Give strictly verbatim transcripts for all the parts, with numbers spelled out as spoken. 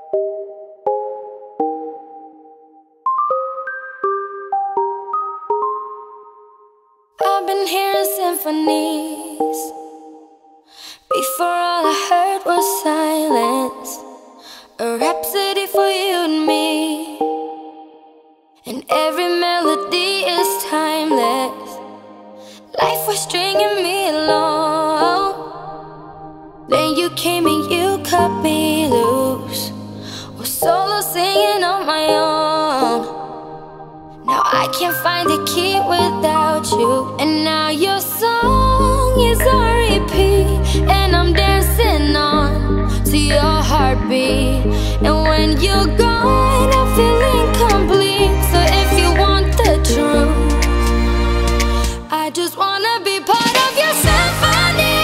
I've been hearing symphonies. Before all I heard was silence. A rhapsody for you and me. And every melody is timeless. Life was stringing me along. Then you came and you cut me loose. Was solo singing on my own. Now I can't find the key without you. And now your song is on repeat, and I'm dancing on to your heartbeat. And when you're gone, I feel incomplete. So if you want the truth, I just wanna be part of your symphony.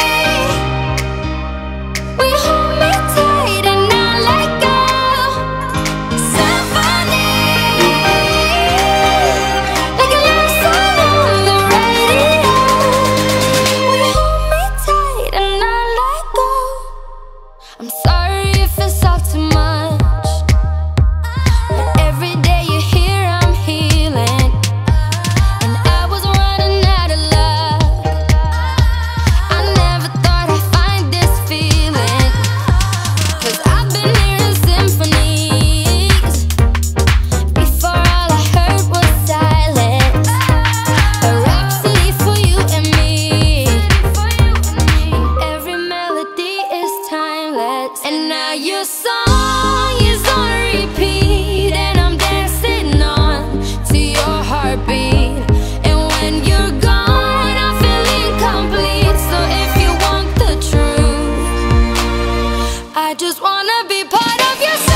We hold me tight and not let go. Symphony, like a love song on the radio. We hold me tight and not let go. I'm sorry if it's all too much, but every day you're here I'm healing. And I was running out of luck. I never thought I'd find this feeling. Cause I've been hearing symphonies. Before all I heard was silence. A rhapsody for you and me. And every melody is timeless. And now your song is on repeat, and I'm dancing on to your heartbeat. And when you're gone, I feel incomplete. So if you want the truth, I just wanna be part of your